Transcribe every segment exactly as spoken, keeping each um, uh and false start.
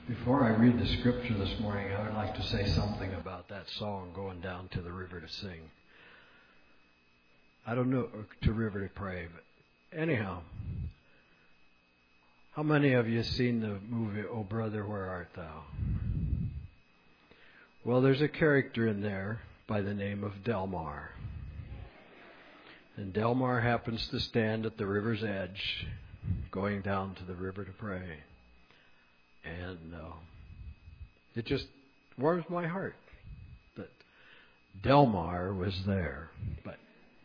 Before I read the scripture this morning, I would like to say something about that song, Going Down to the River to Sing. I don't know, to River to Pray, but anyhow, how many of you have seen the movie, Oh Brother, Where Art Thou? Well, there's a character in there by the name of Delmar. And Delmar happens to stand at the river's edge, going down to the river to pray. And uh, it just warms my heart that Delmar was there. But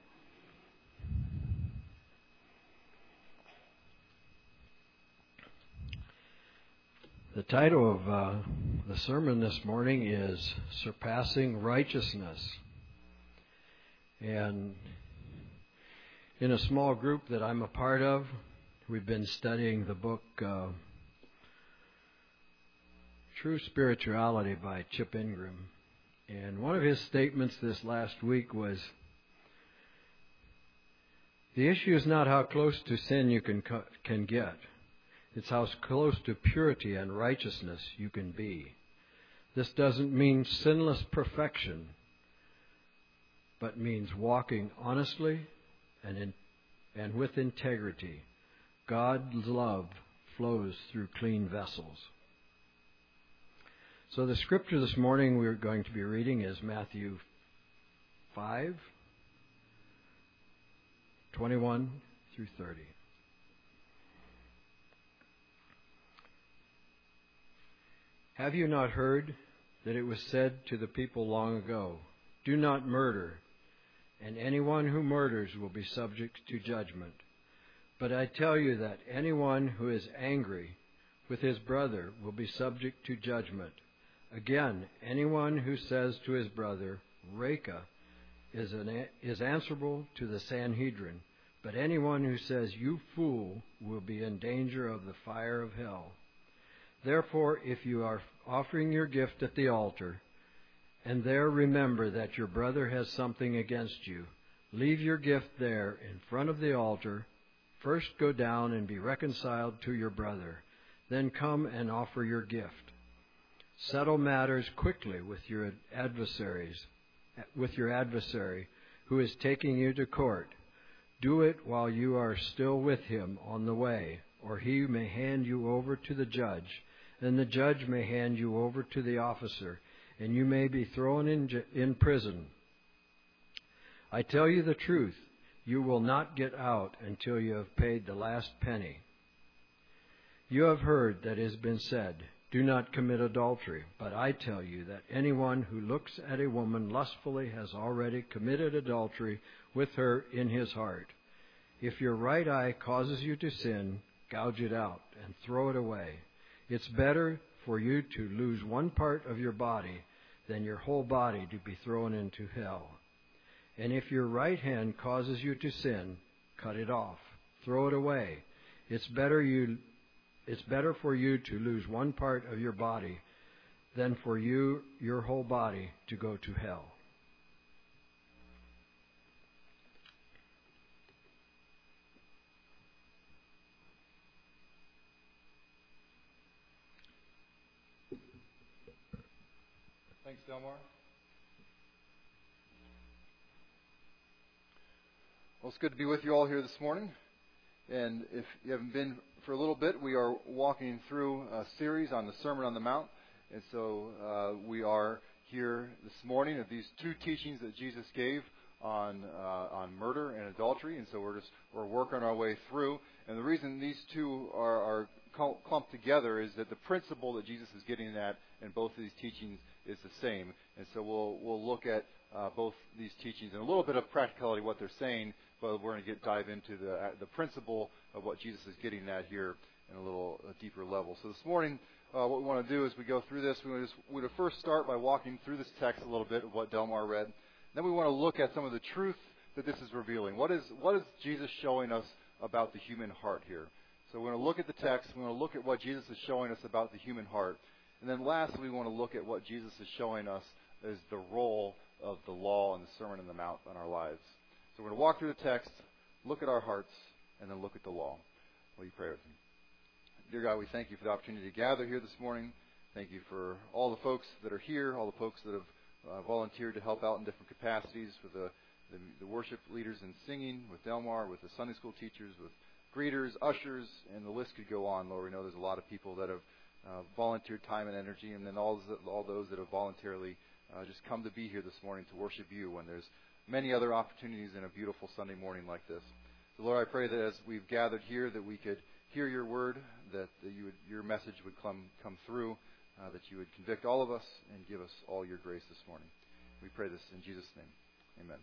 the title of uh, the sermon this morning is Surpassing Righteousness. And in a small group that I'm a part of, we've been studying the book uh, True Spirituality by Chip Ingram. And one of his statements this last week was, the issue is not how close to sin you can can get. It's how close to purity and righteousness you can be. This doesn't mean sinless perfection, but means walking honestly and in, and with integrity. God's love flows through clean vessels. So the scripture this morning we're going to be reading is Matthew five, twenty-one through thirty. Have you not heard that it was said to the people long ago, do not murder, and anyone who murders will be subject to judgment. But I tell you that anyone who is angry with his brother will be subject to judgment. Again, anyone who says to his brother, Reka, is, an, is answerable to the Sanhedrin. But anyone who says, you fool, will be in danger of the fire of hell. Therefore, if you are offering your gift at the altar, and there remember that your brother has something against you, leave your gift there in front of the altar. First go down and be reconciled to your brother. Then come and offer your gift. Settle matters quickly with your adversaries, with your adversary who is taking you to court. Do it while you are still with him on the way, or he may hand you over to the judge, and the judge may hand you over to the officer, and you may be thrown in, in prison. I tell you the truth, you will not get out until you have paid the last penny. You have heard that it has been said, do not commit adultery. But I tell you that anyone who looks at a woman lustfully has already committed adultery with her in his heart. If your right eye causes you to sin, gouge it out and throw it away. It's better for you to lose one part of your body than your whole body to be thrown into hell. And if your right hand causes you to sin, cut it off, throw it away. It's better you It's better for you to lose one part of your body than for you, your whole body, to go to hell. Thanks, Delmar. Well, it's good to be with you all here this morning. And if you haven't been for a little bit, we are walking through a series on the Sermon on the Mount. And so uh, we are here this morning of these two teachings that Jesus gave on uh, on murder and adultery. And so we're just we're working our way through. And the reason these two are, are clumped together is that the principle that Jesus is getting at in both of these teachings is the same. And so we'll we'll look at uh, both these teachings and a little bit of practicality, what they're saying. But we're going to get dive into the uh, the principle of what Jesus is getting at here in a little a deeper level. So this morning, uh, what we want to do as we go through this, we want to, just, we want to first start by walking through this text a little bit of what Delmar read. Then we want to look at some of the truth that this is revealing. What is what is Jesus showing us about the human heart here? So we're going to look at the text. We're going to look at what Jesus is showing us about the human heart. And then lastly, we want to look at what Jesus is showing us as the role of the law and the Sermon on the Mount in our lives. So we're going to walk through the text, look at our hearts, and then look at the law. Will you pray with me? Dear God, we thank you for the opportunity to gather here this morning. Thank you for all the folks that are here, all the folks that have uh, volunteered to help out in different capacities, for the, the, the worship leaders in singing, with Delmar, with the Sunday school teachers, with greeters, ushers, and the list could go on. Lord, we know there's a lot of people that have uh, volunteered time and energy, and then all, all those that have voluntarily uh, just come to be here this morning to worship you when there's many other opportunities in a beautiful Sunday morning like this. So, Lord, I pray that as we've gathered here, that we could hear your word, that, that you would, your message would come, come through, uh, that you would convict all of us and give us all your grace this morning. We pray this in Jesus' name. Amen.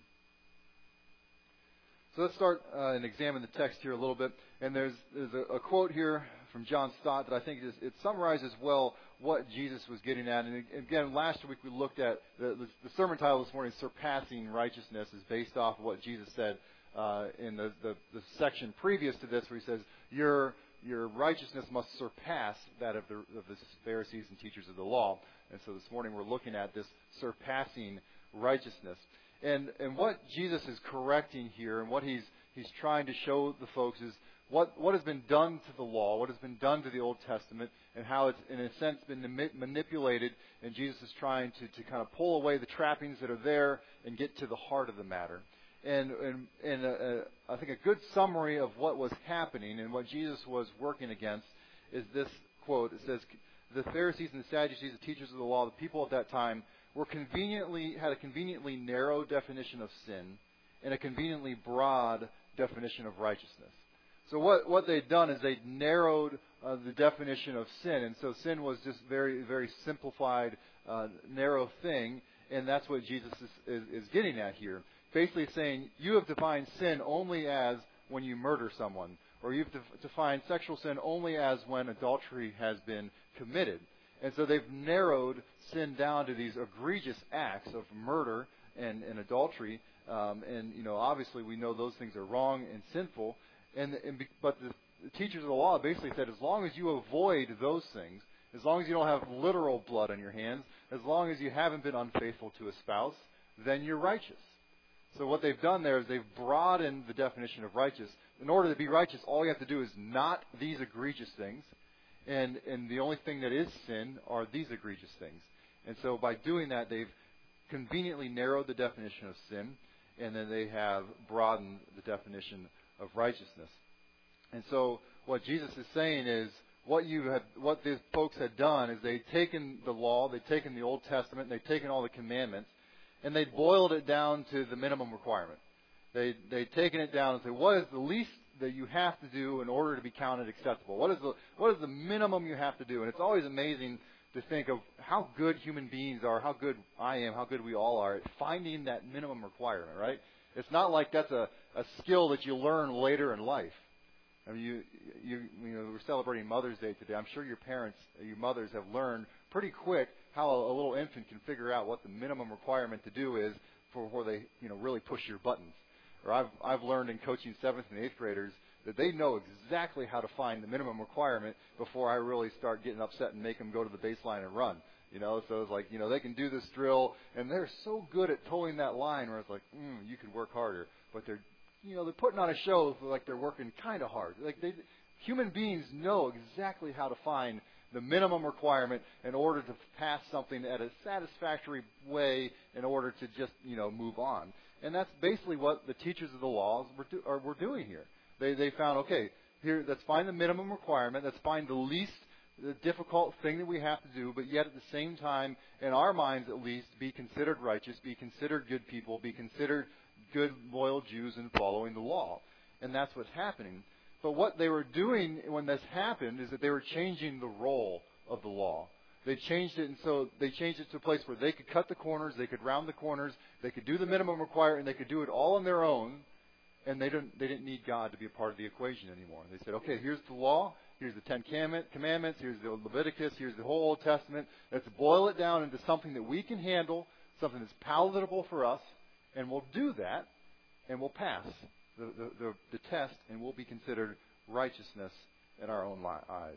So let's start uh, and examine the text here a little bit. And there's, there's a, a quote here from John Stott that I think is, it summarizes well what Jesus was getting at. And again, last week we looked at the, the, the sermon title this morning, Surpassing Righteousness, is based off of what Jesus said uh, in the, the, the section previous to this, where he says, your your righteousness must surpass that of the, of the Pharisees and teachers of the law. And so this morning we're looking at this surpassing righteousness. And and what Jesus is correcting here, and what he's he's trying to show the folks, is what, what has been done to the law, what has been done to the Old Testament, and how it's in a sense been manipulated. And Jesus is trying to, to kind of pull away the trappings that are there and get to the heart of the matter. And and, and a, a, I think a good summary of what was happening and what Jesus was working against is this quote. It says, "The Pharisees and the Sadducees, the teachers of the law, the people at that time, were conveniently had a conveniently narrow definition of sin and a conveniently broad definition of righteousness." So what, what they'd done is they'd narrowed uh, the definition of sin. And so sin was just very, very simplified, uh, narrow thing. And that's what Jesus is, is, is getting at here. Basically saying, you have defined sin only as when you murder someone. Or you've def- defined sexual sin only as when adultery has been committed. And so they've narrowed sin down to these egregious acts of murder and, and adultery. Um, and, you know, obviously we know those things are wrong and sinful. And, and but the, the teachers of the law basically said, as long as you avoid those things, as long as you don't have literal blood on your hands, as long as you haven't been unfaithful to a spouse, then you're righteous. So what they've done there is they've broadened the definition of righteous. In order to be righteous, all you have to do is not these egregious things. And, and the only thing that is sin are these egregious things. And so by doing that, they've conveniently narrowed the definition of sin, and then they have broadened the definition of righteousness. And so what Jesus is saying is, what you had, what these folks had done is they'd taken the law, they'd taken the Old Testament, they'd taken all the commandments, and they'd boiled it down to the minimum requirement. They'd, they'd taken it down and said, what is the least that you have to do in order to be counted acceptable? What is the what is the minimum you have to do? And it's always amazing to think of how good human beings are, how good I am, how good we all are at finding that minimum requirement, right? It's not like that's a, a skill that you learn later in life. I mean, you, you, you know, we're celebrating Mother's Day today. I'm sure your parents, your mothers have learned pretty quick how a, a little infant can figure out what the minimum requirement to do is for where they, you know, really push your buttons. Or I've, I've learned in coaching seventh and eighth graders that they know exactly how to find the minimum requirement before I really start getting upset and make them go to the baseline and run. You know, so it's like, you know, they can do this drill, and they're so good at towing that line where it's like, mm, you could work harder. But they're, you know, they're putting on a show like they're working kind of hard. Like they, human beings know exactly how to find the minimum requirement in order to pass something at a satisfactory way in order to just, you know, move on. And that's basically what the teachers of the laws were, do, are, were doing here. They, they found, okay, here, let's find the minimum requirement. Let's find the least the difficult thing that we have to do, but yet at the same time, in our minds at least, be considered righteous, be considered good people, be considered good, loyal Jews in following the law. And that's what's happening. But what they were doing when this happened is that they were changing the role of the law. They changed it, and so they changed it to a place where they could cut the corners, they could round the corners, they could do the minimum requirement, and they could do it all on their own, and they didn't, they didn't need God to be a part of the equation anymore. They said, okay, here's the law, here's the Ten Commandments, here's the Leviticus, here's the whole Old Testament. Let's boil it down into something that we can handle, something that's palatable for us, and we'll do that, and we'll pass the, the, the, the test, and we'll be considered righteousness in our own eyes.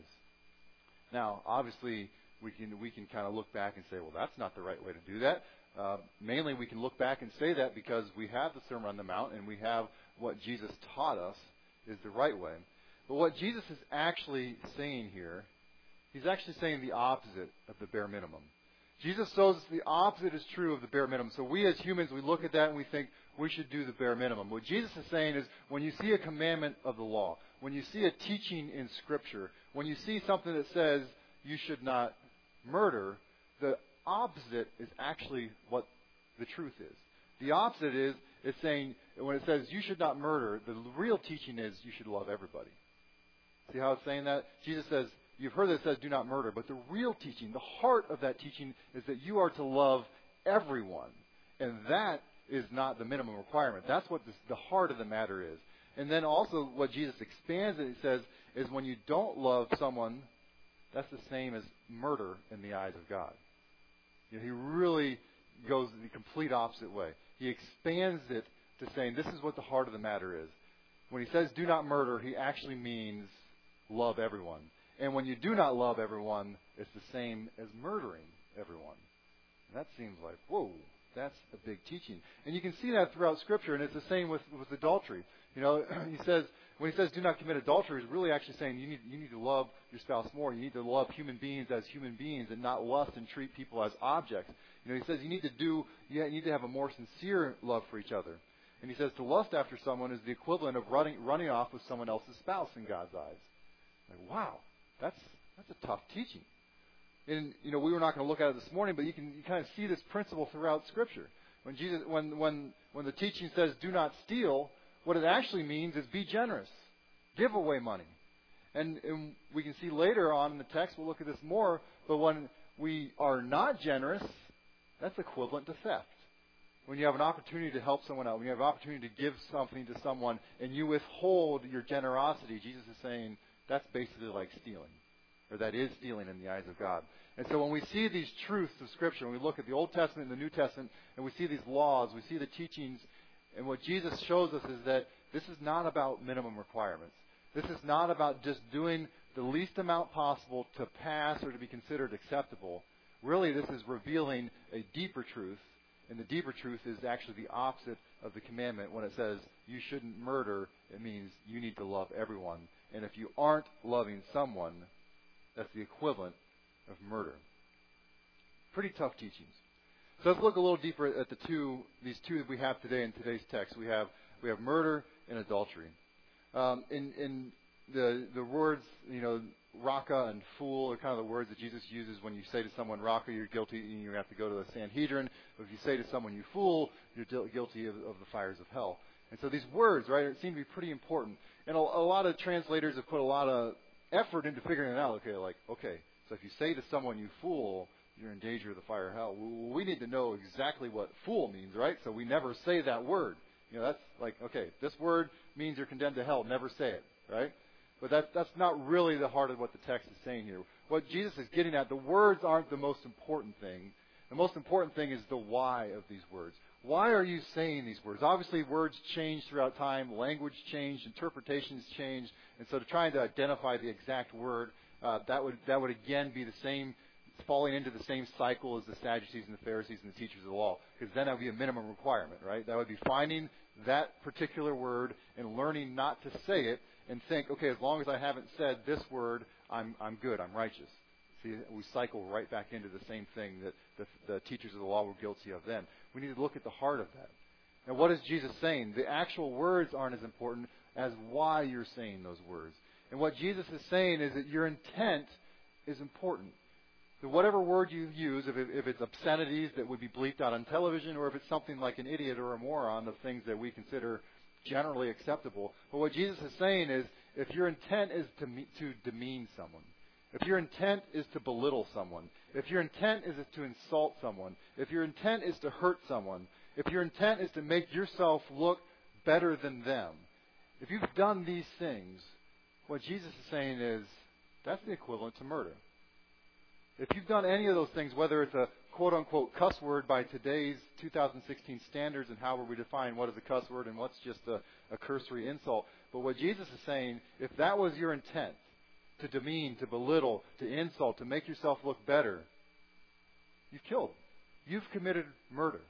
Now, obviously, we can we can kind of look back and say, well, that's not the right way to do that. Uh, mainly, we can look back and say that because we have the Sermon on the Mount, and we have what Jesus taught us is the right way. But what Jesus is actually saying here, he's actually saying the opposite of the bare minimum. Jesus shows us the opposite is true of the bare minimum. So we as humans, we look at that and we think we should do the bare minimum. What Jesus is saying is when you see a commandment of the law, when you see a teaching in Scripture, when you see something that says you should not murder, the opposite is actually what the truth is. The opposite is it's saying when it says you should not murder, the real teaching is you should love everybody. See how it's saying that? Jesus says, you've heard that it says do not murder, but the real teaching, the heart of that teaching is that you are to love everyone. And that is not the minimum requirement. That's what this, the heart of the matter is. And then also what Jesus expands it, he says, is when you don't love someone, that's the same as murder in the eyes of God. You know, he really goes the complete opposite way. He expands it to saying this is what the heart of the matter is. When he says do not murder, he actually means love everyone. And when you do not love everyone, it's the same as murdering everyone. And that seems like, whoa, that's a big teaching. And you can see that throughout Scripture, and it's the same with, with adultery. You know, he says, when he says do not commit adultery, he's really actually saying you need, you need to love your spouse more. You need to love human beings as human beings and not lust and treat people as objects. You know, he says you need to do, you need to have a more sincere love for each other. And he says to lust after someone is the equivalent of running, running off with someone else's spouse in God's eyes. Like, wow. That's that's a tough teaching. And you know, we were not going to look at it this morning, but you can you kind of see this principle throughout Scripture. When Jesus when when when the teaching says do not steal, what it actually means is be generous. Give away money. And, and we can see later on in the text, we'll look at this more, but when we are not generous, that's equivalent to theft. When you have an opportunity to help someone out, when you have an opportunity to give something to someone and you withhold your generosity, Jesus is saying that's basically like stealing, or that is stealing in the eyes of God. And so when we see these truths of Scripture, when we look at the Old Testament and the New Testament, and we see these laws, we see the teachings, and what Jesus shows us is that this is not about minimum requirements. This is not about just doing the least amount possible to pass or to be considered acceptable. Really, this is revealing a deeper truth, and the deeper truth is actually the opposite of the commandment. When it says you shouldn't murder, it means you need to love everyone. And if you aren't loving someone, that's the equivalent of murder. Pretty tough teachings. So let's look a little deeper at the two, these two that we have today in today's text. We have we have murder and adultery. Um, in in the the words, you know, raka and fool are kind of the words that Jesus uses when you say to someone raka, you're guilty, and you have to go to the Sanhedrin. But if you say to someone you fool, you're guilty of, of the fires of hell. And so these words, right, seem to be pretty important. And a, a lot of translators have put a lot of effort into figuring it out. Okay, like, okay, so if you say to someone you fool, you're in danger of the fire of hell. Well, we need to know exactly what fool means, right? So we never say that word. You know, that's like, okay, this word means you're condemned to hell. Never say it, right? But that, that's not really the heart of what the text is saying here. What Jesus is getting at, the words aren't the most important thing. The most important thing is the why of these words. Why are you saying these words? Obviously, words change throughout time. Language changed. Interpretations changed. And so to trying to identify the exact word, uh, that would that would again be the same, falling into the same cycle as the Sadducees and the Pharisees and the teachers of the law. Because then that would be a minimum requirement, right? That would be finding that particular word and learning not to say it and think, okay, as long as I haven't said this word, I'm I'm good, I'm righteous. See, we cycle right back into the same thing that the, the teachers of the law were guilty of then. We need to look at the heart of that. Now, what is Jesus saying? The actual words aren't as important as why you're saying those words. And what Jesus is saying is that your intent is important. So whatever word you use, if, it, if it's obscenities that would be bleeped out on television, or if it's something like an idiot or a moron, the things that we consider generally acceptable. But what Jesus is saying is, if your intent is to, me, to demean someone, if your intent is to belittle someone, if your intent is to insult someone, if your intent is to hurt someone, if your intent is to make yourself look better than them, if you've done these things, what Jesus is saying is, that's the equivalent to murder. If you've done any of those things, whether it's a quote-unquote cuss word by today's two thousand sixteen standards and however we define what is a cuss word and what's just a, a cursory insult, but what Jesus is saying, if that was your intent, to demean, to belittle, to insult, to make yourself look better, you've killed. You've committed murder.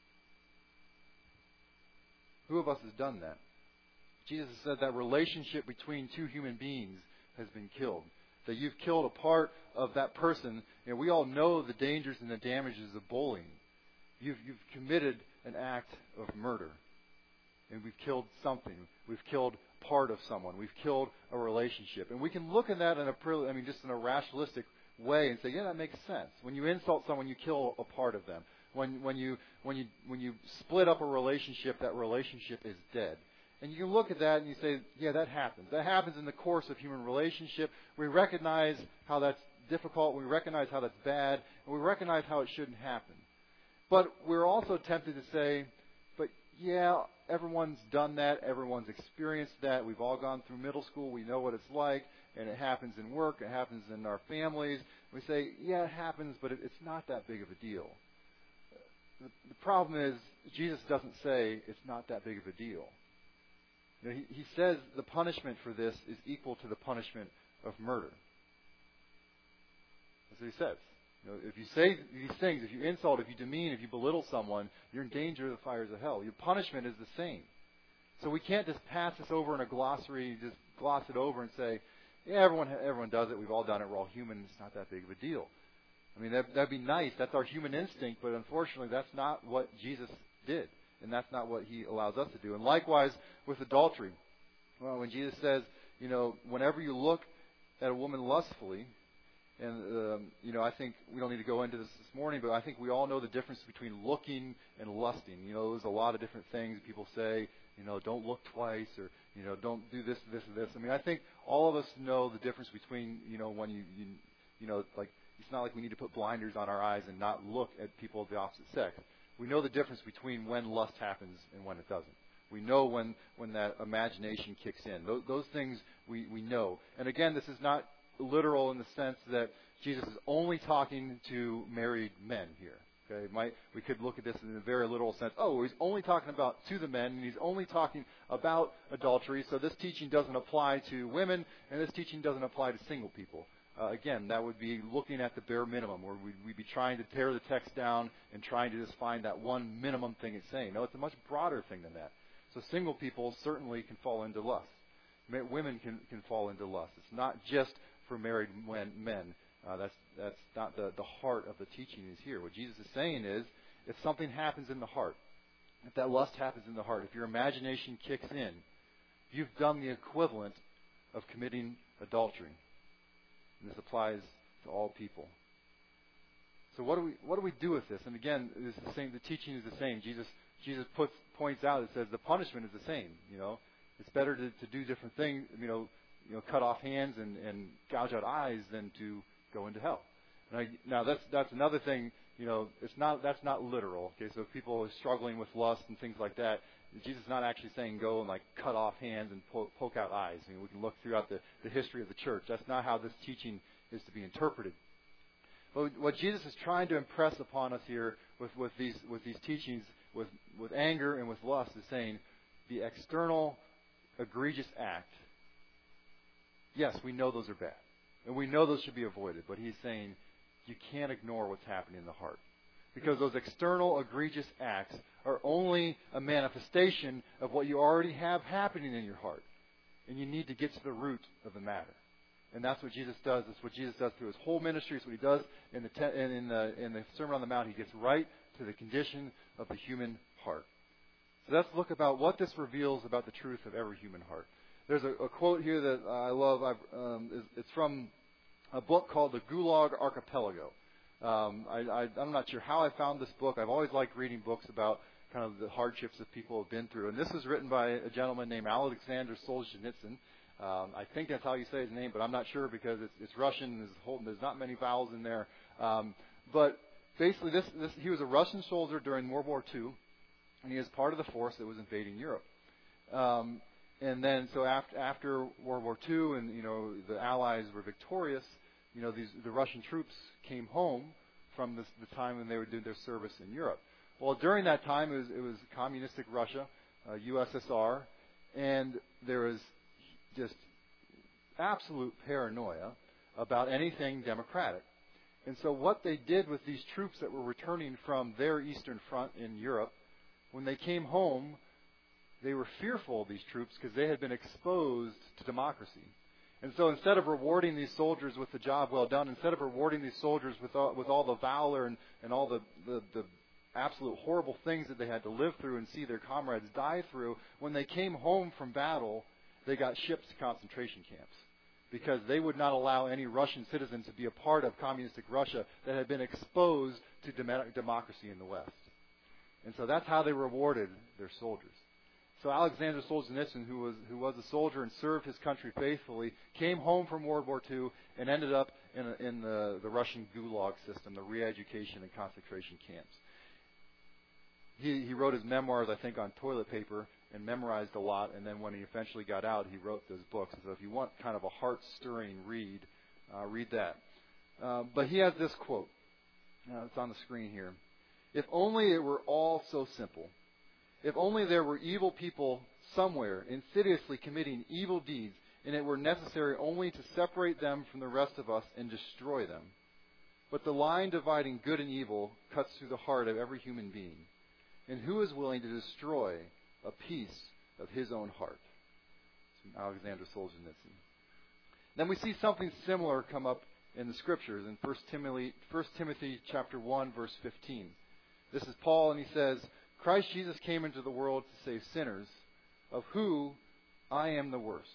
Who of us has done that? Jesus said that relationship between two human beings has been killed. that you've killed a part of that person. You know, we all know the dangers and the damages of bullying. You've, you've committed an act of murder. And we've killed something. We've killed part of someone. We've killed a relationship. And we can look at that in a, I mean, just in a rationalistic way and say, yeah, that makes sense. When you insult someone, you kill a part of them. When, when you, when you, when you split up a relationship, that relationship is dead. And you can look at that and you say, yeah, that happens. That happens in the course of human relationship. We recognize how that's difficult. We recognize how that's bad. And we recognize how it shouldn't happen. But we're also tempted to say, but yeah, everyone's done that. Everyone's experienced that. We've all gone through middle school. We know what it's like. And it happens in work. It happens in our families. We say, yeah, it happens, but it, it's not that big of a deal. The, the problem is, Jesus doesn't say it's not that big of a deal. You know, he, he says the punishment for this is equal to the punishment of murder. That's what he says. You know, if you say these things, if you insult, if you demean, if you belittle someone, you're in danger of the fires of hell. Your punishment is the same. So we can't just pass this over in a glossary, just gloss it over and say, yeah, everyone everyone does it. We've all done it. We're all human. It's not that big of a deal. I mean, that that'd be nice. That's our human instinct, but unfortunately, that's not what Jesus did. And that's not what he allows us to do. And likewise with adultery. Well, when Jesus says, you know, whenever you look at a woman lustfully, and, um, you know, I think we don't need to go into this this morning, but I think we all know the difference between looking and lusting. You know, there's a lot of different things people say, you know, don't look twice, or, you know, don't do this, this, and this. I mean, I think all of us know the difference between, you know, when you, you, you know, like, it's not like we need to put blinders on our eyes and not look at people of the opposite sex. We know the difference between when lust happens and when it doesn't. We know when, when that imagination kicks in. Those, those things we, we know. And again, this is not literal in the sense that Jesus is only talking to married men here. Okay, Might, we could look at this in a very literal sense. Oh, he's only talking about to the men, and he's only talking about adultery, so this teaching doesn't apply to women, and this teaching doesn't apply to single people. Uh, again, that would be looking at the bare minimum, where we'd, we'd be trying to tear the text down and trying to just find that one minimum thing it's saying. No, it's a much broader thing than that. So single people certainly can fall into lust. Women can, can fall into lust. It's not just for married men. Uh, that's that's not the, the heart of the teaching is here. What Jesus is saying is, if something happens in the heart, if that lust happens in the heart, if your imagination kicks in, you've done the equivalent of committing adultery. And this applies to all people. So what do we what do we do with this? And again, it's the same. The teaching is the same. Jesus Jesus puts points out. It says the punishment is the same. You know, it's better to, to do different things. You know, you know, cut off hands and, and gouge out eyes than to go into hell. Now, now that's that's another thing. You know, it's not that's not literal. Okay, so if people are struggling with lust and things like that, Jesus is not actually saying go and like cut off hands and poke, poke out eyes. I mean, we can look throughout the, the history of the church. That's not how this teaching is to be interpreted. But what Jesus is trying to impress upon us here with, with these with these teachings, with, with anger and with lust, is saying the external egregious act, yes, we know those are bad. And we know those should be avoided. But he's saying you can't ignore what's happening in the heart. Because those external egregious acts are only a manifestation of what you already have happening in your heart. And you need to get to the root of the matter. And that's what Jesus does. That's what Jesus does through his whole ministry. It's what he does in the, te- in, the, in the Sermon on the Mount. He gets right to the condition of the human heart. So let's look about what this reveals about the truth of every human heart. There's a, a quote here that I love. I've, um, it's from a book called The Gulag Archipelago. Um, I, I, I'm not sure how I found this book. I've always liked reading books about kind of the hardships that people have been through. And this was written by a gentleman named Alexander Solzhenitsyn. Um, I think that's how you say his name, but I'm not sure because it's, it's Russian. There's, whole, there's not many vowels in there. Um, but basically, this, this, he was a Russian soldier during World War Two, and he was part of the force that was invading Europe. Um, and then, so after, after World War Two, and you know the Allies were victorious, you know these the Russian troops came home from this, the time when they were doing their service in Europe. Well, during that time, it was, it was communistic Russia, uh, U S S R, and there was just absolute paranoia about anything democratic. And so what they did with these troops that were returning from their Eastern Front in Europe, when they came home, they were fearful of these troops because they had been exposed to democracy. And so instead of rewarding these soldiers with the job well done, instead of rewarding these soldiers with all, with all the valor and, and all the, the, the absolute horrible things that they had to live through and see their comrades die through, when they came home from battle, they got shipped to concentration camps, because they would not allow any Russian citizen to be a part of communistic Russia that had been exposed to dem- democracy in the West. And so that's how they rewarded their soldiers. So Alexander Solzhenitsyn, who was who was a soldier and served his country faithfully, came home from World War Two and ended up in, a, in the, the Russian Gulag system, the re-education and concentration camps. He, he wrote his memoirs, I think, on toilet paper and memorized a lot, and then when he eventually got out, he wrote those books. So if you want kind of a heart-stirring read, uh, read that. Uh, but he has this quote. Uh, it's on the screen here. If only it were all so simple. If only there were evil people somewhere insidiously committing evil deeds, and it were necessary only to separate them from the rest of us and destroy them. But the line dividing good and evil cuts through the heart of every human being. And who is willing to destroy a piece of his own heart? It's from Alexander Solzhenitsyn. Then we see something similar come up in the Scriptures in First Timothy, First Timothy chapter one, verse fifteen. This is Paul, and he says, Christ Jesus came into the world to save sinners, of who I am the worst.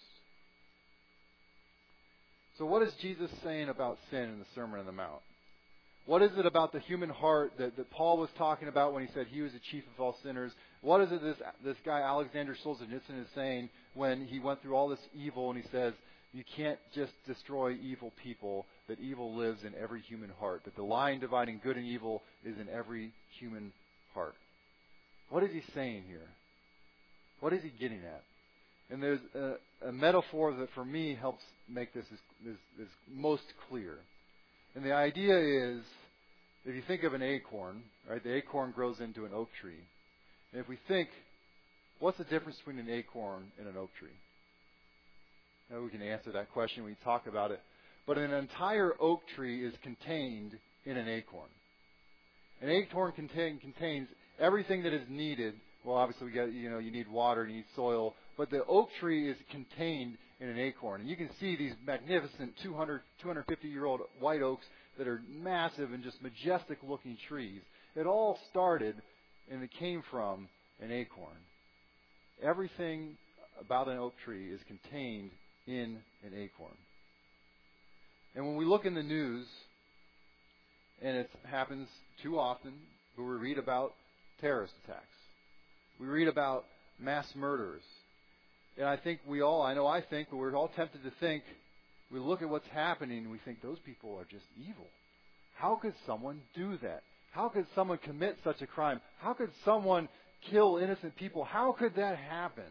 So what is Jesus saying about sin in the Sermon on the Mount? What is it about the human heart that, that Paul was talking about when he said he was the chief of all sinners? What is it this, this guy Alexander Solzhenitsyn is saying when he went through all this evil and he says, you can't just destroy evil people, that evil lives in every human heart, that the line dividing good and evil is in every human heart? What is he saying here? What is he getting at? And there's a, a metaphor that for me helps make this is, is, is most clear. And the idea is, if you think of an acorn, right, the acorn grows into an oak tree. And if we think, what's the difference between an acorn and an oak tree? Now we can answer that question when we talk about it. But an entire oak tree is contained in an acorn. An acorn contain, contains everything that is needed. Well, obviously, we got, you know, you need water, you need soil, but the oak tree is contained in an acorn. And you can see these magnificent two hundred, two hundred fifty year old white oaks that are massive and just majestic looking trees. It all started and it came from an acorn. Everything about an oak tree is contained in an acorn. And when we look in the news, and it happens too often, but we read about terrorist attacks. We read about mass murders. And I think we all, I know I think, but we're all tempted to think, we look at what's happening and we think those people are just evil. How could someone do that? How could someone commit such a crime? How could someone kill innocent people? How could that happen?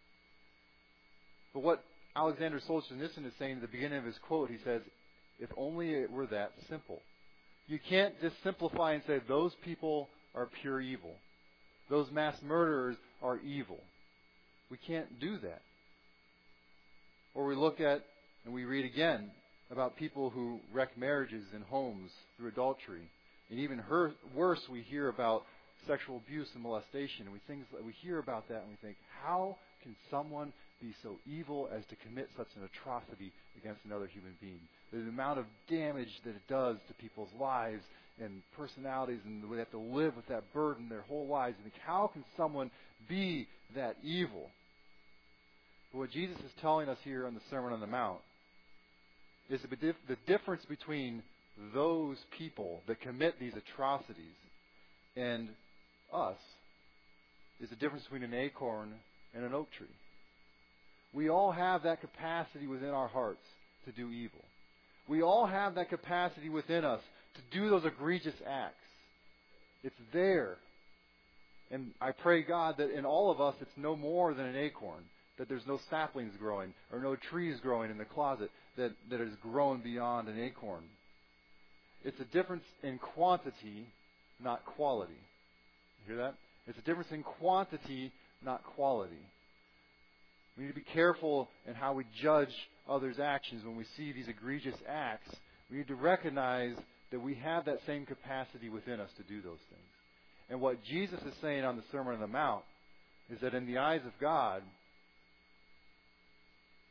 But what Alexander Solzhenitsyn is saying at the beginning of his quote, he says, if only it were that simple. You can't just simplify and say those people are pure evil. Those mass murderers are evil. We can't do that. Or we look at and we read again about people who wreck marriages and homes through adultery. And even her, worse, we hear about sexual abuse and molestation. And we, things, we hear about that and we think, how can someone be so evil as to commit such an atrocity against another human being? The amount of damage that it does to people's lives and personalities, and they have to live with that burden their whole lives. And how can someone be that evil? But what Jesus is telling us here on the Sermon on the Mount is the difference between those people that commit these atrocities and us is the difference between an acorn and an oak tree. We all have that capacity within our hearts to do evil. We all have that capacity within us to do those egregious acts. It's there. And I pray, God, that in all of us it's no more than an acorn, that there's no saplings growing or no trees growing in the closet that, that is grown beyond an acorn. It's a difference in quantity, not quality. You hear that? It's a difference in quantity, not quality. We need to be careful in how we judge others' actions when we see these egregious acts. We need to recognize that we have that same capacity within us to do those things. And what Jesus is saying on the Sermon on the Mount is that in the eyes of God,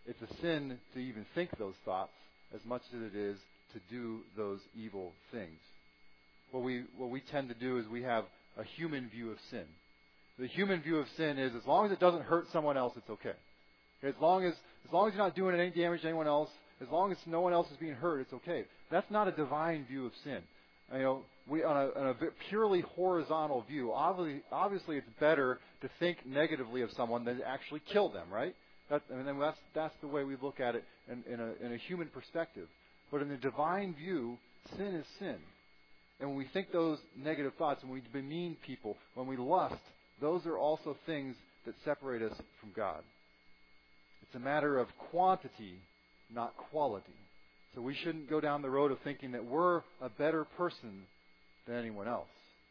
It's a sin to even think those thoughts as much as it is to do those evil things. What we what we tend to do is we have a human view of sin. The human view of sin is as long as it doesn't hurt someone else, it's okay. As long as as long as you're not doing any damage to anyone else, as long as no one else is being hurt, it's okay. That's not a divine view of sin. You know, we on a, on a purely horizontal view, obviously, obviously it's better to think negatively of someone than to actually kill them, right? That, I mean, that's that's the way we look at it in, in a in a human perspective. But in the divine view, sin is sin. And when we think those negative thoughts, when we demean people, when we lust, those are also things that separate us from God. It's a matter of quantity, not quality. So we shouldn't go down the road of thinking that we're a better person than anyone else.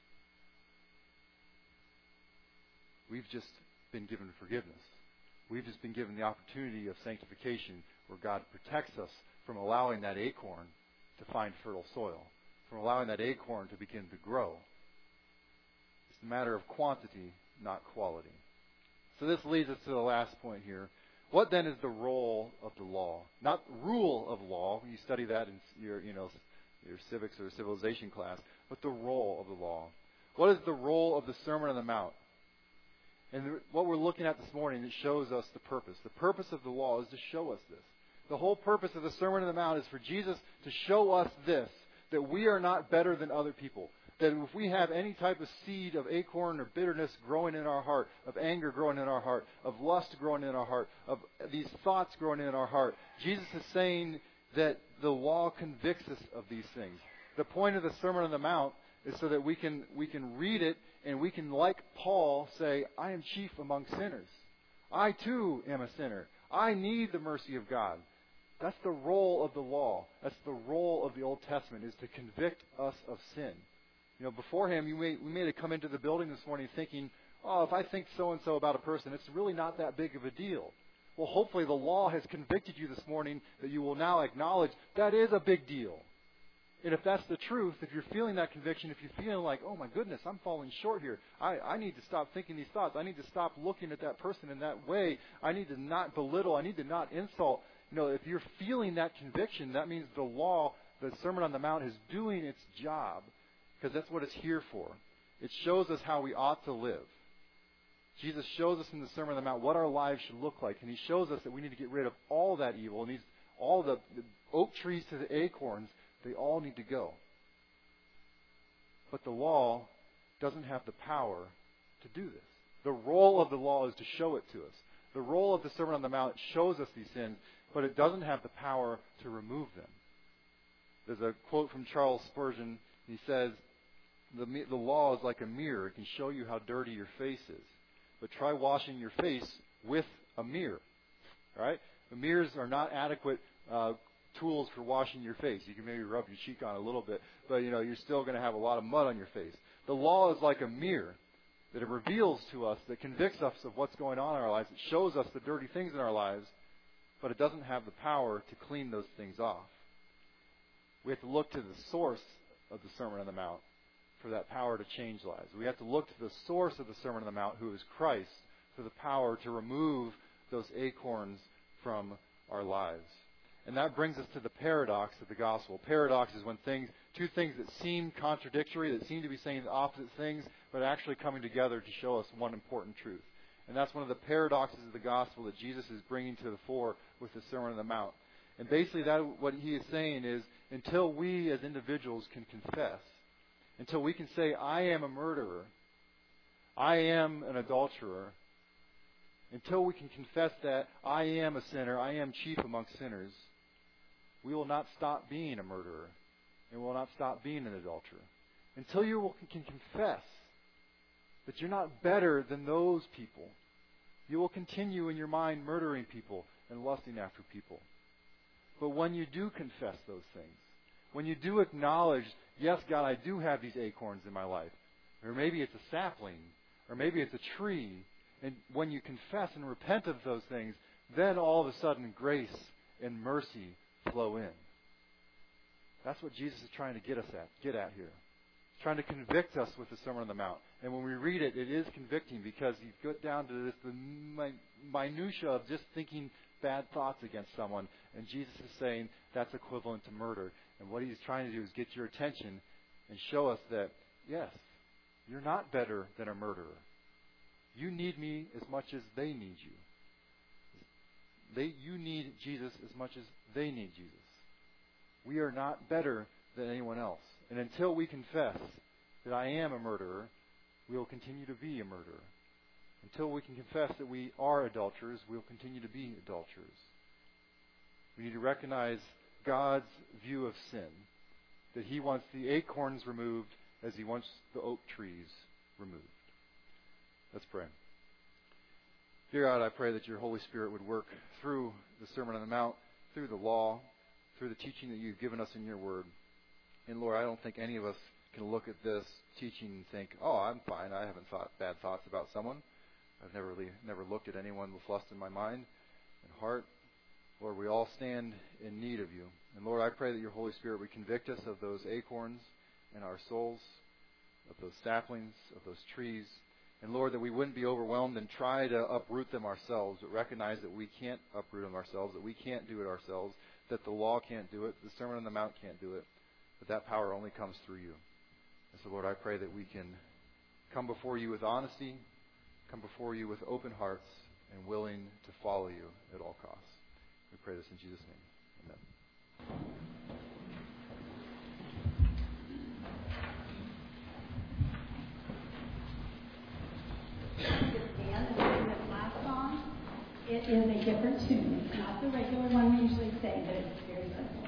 We've just been given forgiveness. We've just been given the opportunity of sanctification where God protects us from allowing that acorn to find fertile soil, from allowing that acorn to begin to grow. It's a matter of quantity, not quality. So this leads us to the last point here. What then is the role of the law? Not rule of law. You study that in your, you know, your civics or civilization class. But the role of the law. What is the role of the Sermon on the Mount? And what we're looking at this morning, it shows us the purpose. The purpose of the law is to show us this. The whole purpose of the Sermon on the Mount is for Jesus to show us this, that we are not better than other people. That if we have any type of seed of acorn or bitterness growing in our heart, of anger growing in our heart, of lust growing in our heart, of these thoughts growing in our heart, Jesus is saying that the law convicts us of these things. The point of the Sermon on the Mount is so that we can we can read it and we can, like Paul, say, I am chief among sinners. I too am a sinner. I need the mercy of God. That's the role of the law. That's the role of the Old Testament, is to convict us of sin. You know, beforehand, you may, we may have come into the building this morning thinking, oh, if I think so-and-so about a person, it's really not that big of a deal. Well, hopefully the law has convicted you this morning that you will now acknowledge that is a big deal. And if that's the truth, if you're feeling that conviction, if you're feeling like, oh my goodness, I'm falling short here, I, I need to stop thinking these thoughts. I need to stop looking at that person in that way. I need to not belittle. I need to not insult. You know, if you're feeling that conviction, that means the law, the Sermon on the Mount, is doing its job. Because that's what it's here for. It shows us how we ought to live. Jesus shows us in the Sermon on the Mount what our lives should look like. And He shows us that we need to get rid of all that evil. And these, all the, the oak trees to the acorns, they all need to go. But the law doesn't have the power to do this. The role of the law is to show it to us. The role of the Sermon on the Mount shows us these sins, but it doesn't have the power to remove them. There's a quote from Charles Spurgeon. He says, The, the law is like a mirror. It can show you how dirty your face is. But try washing your face with a mirror. All right? The mirrors are not adequate uh, tools for washing your face. You can maybe rub your cheek on a little bit, but you know, you're still going to have a lot of mud on your face. The law is like a mirror that it reveals to us, that convicts us of what's going on in our lives. It shows us the dirty things in our lives, but it doesn't have the power to clean those things off. We have to look to the source of the Sermon on the Mount for that power to change lives. We have to look to the source of the Sermon on the Mount, who is Christ, for the power to remove those acorns from our lives. And that brings us to the paradox of the gospel. Paradox is when things, two things that seem contradictory, that seem to be saying the opposite things, but actually coming together to show us one important truth. And that's one of the paradoxes of the gospel that Jesus is bringing to the fore with the Sermon on the Mount. And basically that what he is saying is, until we as individuals can confess, until we can say, I am a murderer, I am an adulterer, until we can confess that I am a sinner, I am chief amongst sinners, we will not stop being a murderer, and we will not stop being an adulterer. Until you can confess that you're not better than those people, you will continue in your mind murdering people and lusting after people. But when you do confess those things, when you do acknowledge, yes, God, I do have these acorns in my life, or maybe it's a sapling, or maybe it's a tree, and when you confess and repent of those things, then all of a sudden grace and mercy flow in. That's what Jesus is trying to get us at, get at here. He's trying to convict us with the Sermon on the Mount. And when we read it, it is convicting because you get down to this, the minutia of just thinking bad thoughts against someone. And Jesus is saying that's equivalent to murder. And what he's trying to do is get your attention and show us that, yes, you're not better than a murderer. You need me as much as they need you. They, you need Jesus as much as they need Jesus. We are not better than anyone else. And until we confess that I am a murderer, we will continue to be a murderer. Until we can confess that we are adulterers, we will continue to be adulterers. We need to recognize God's view of sin, that he wants the acorns removed as he wants the oak trees removed. Let's pray. Dear God, I pray that your Holy Spirit would work through the Sermon on the Mount, through the law, through the teaching that you've given us in your word. And Lord, I don't think any of us can look at this teaching and think, oh, I'm fine. I haven't thought bad thoughts about someone. I've never really never looked at anyone with lust in my mind and heart. Lord, we all stand in need of you. And Lord, I pray that your Holy Spirit would convict us of those acorns in our souls, of those saplings, of those trees. And Lord, that we wouldn't be overwhelmed and try to uproot them ourselves, but recognize that we can't uproot them ourselves, that we can't do it ourselves, that the law can't do it, the Sermon on the Mount can't do it, but that power only comes through you. And so, Lord, I pray that we can come before you with honesty, come before you with open hearts, and willing to follow you at all costs. We pray this in Jesus' name. Amen. It is a different tune. It's not the regular one we usually say, but it's very simple.